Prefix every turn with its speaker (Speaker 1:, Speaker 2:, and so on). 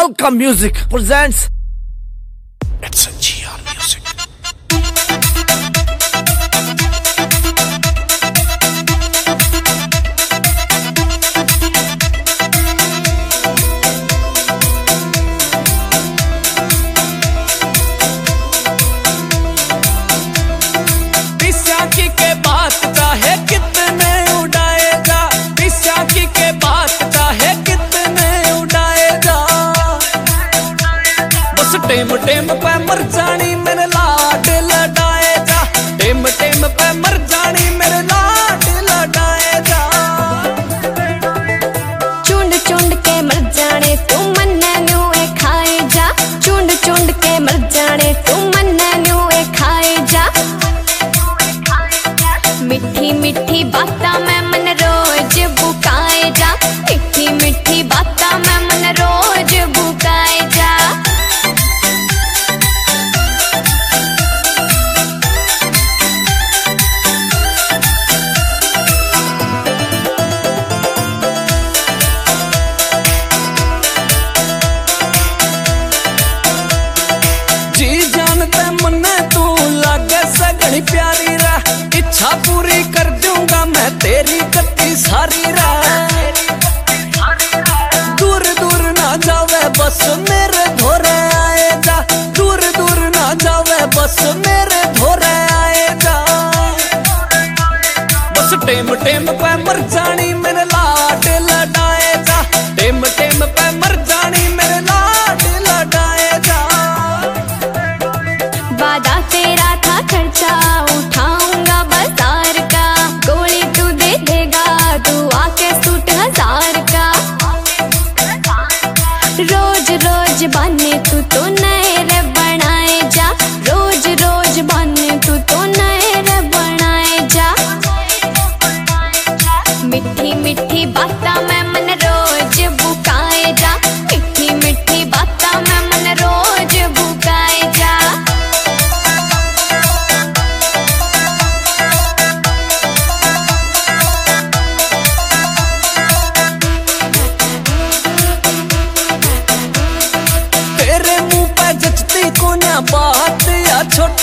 Speaker 1: Welcome Music presents
Speaker 2: It's a GR Music.
Speaker 3: पिस्याकी के बात चाहे कितने उड़ाएगा, पिस्याकी के बात चाहे कितने उड़ाएगा। बस टेम टेम पे मर जानी मेरे लाड लड़ाएगा, टेम टेम पे मर जानी मेरे लाड लड़ाएगा।
Speaker 4: चुंड चुंड के मर जाने तू मन्ना न्यू ए खाए जा, चुंड चुंड के मर जाने तू मन्ना न्यू ए खाए जा। मिठी मिठी बातां में मन रोज बुकाए जा, मिठी मिठी बातां में मन रोज बुकाए जा।
Speaker 3: जी जानते मन्ने तू लागे सगनी प्यारी रा, इच्छा पूरी कर दूंगा मैं तेरी कत्ती सारी रा। दूर दूर ना जावे बस मेरे धोरे आए जा, दूर दूर ना जावे बस मेरे धोरे आए जा। बस टेम टेम पे मर जानी मेरे लाड लड़ाए जा, टेम टेम पे मर जानी मेरे लाड लड़ाए जा।
Speaker 4: वादा तेरा था खर्चा उठाऊंगा बाजार का, गोली तू दे देगा तू आके सूट 1000 का। रोज रोज बने तू तो नए रे बनाए जा, रोज रोज बने तू तो नए रे बनाए जा। मिठी मिठी बातां में मन रोज बुकाए जा, मिठी मिठी बातां में मन रोज बुकाए जा।
Speaker 3: तेरे मुंह पे जचती को ना बात या छोटी